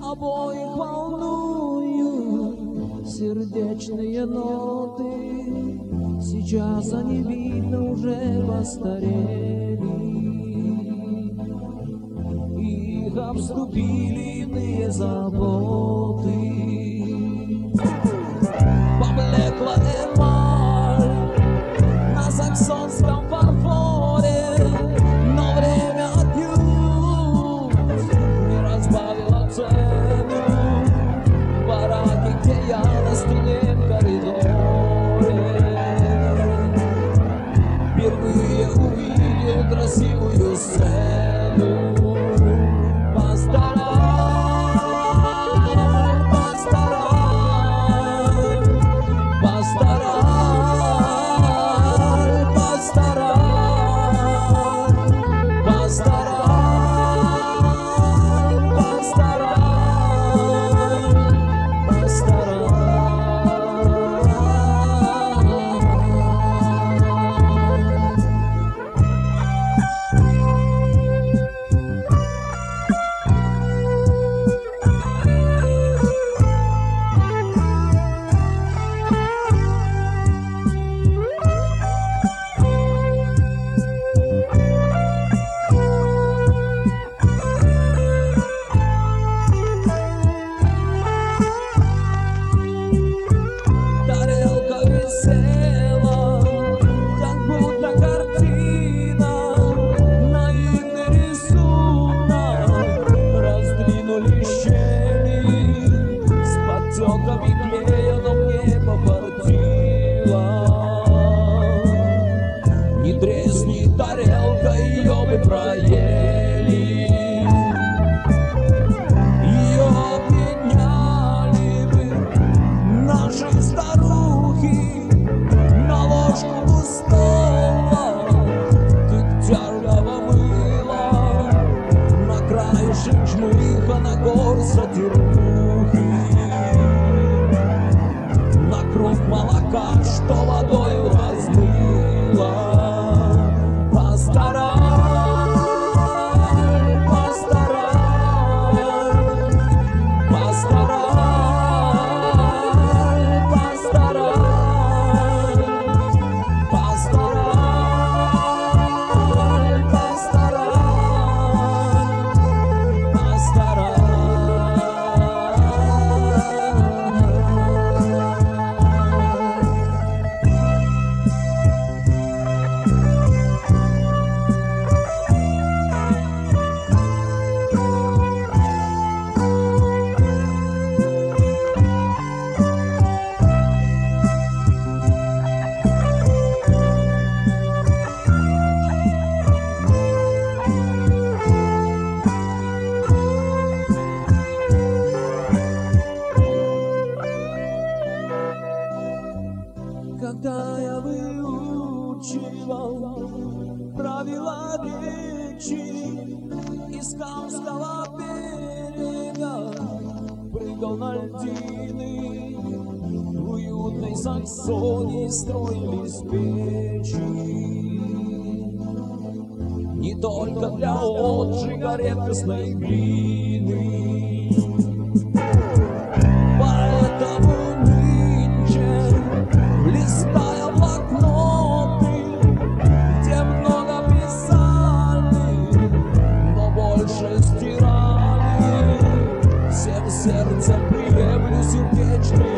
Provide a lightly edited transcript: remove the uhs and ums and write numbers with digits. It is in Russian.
Обоих волнуют сердечные ноты. Сейчас они, видно, уже постарели. Их обступили иные заботы. Поблекла эмаль на саксонском фарфоре, но время отнюдь не разбавило цену. Бараки, где я на стене в коридоре впервые увидел красивую сцену. Жмыха на горсоте рухи, на круг молока, что водою размыло. Когда я выучивал правила речи, из Камского берега прыгал на льдины, в уютной Саксонии строились печи. Не только для отжига редкостной глины, поэтому листая блокноты, где много писали, но больше стирали, всем сердцем приемлю сердечные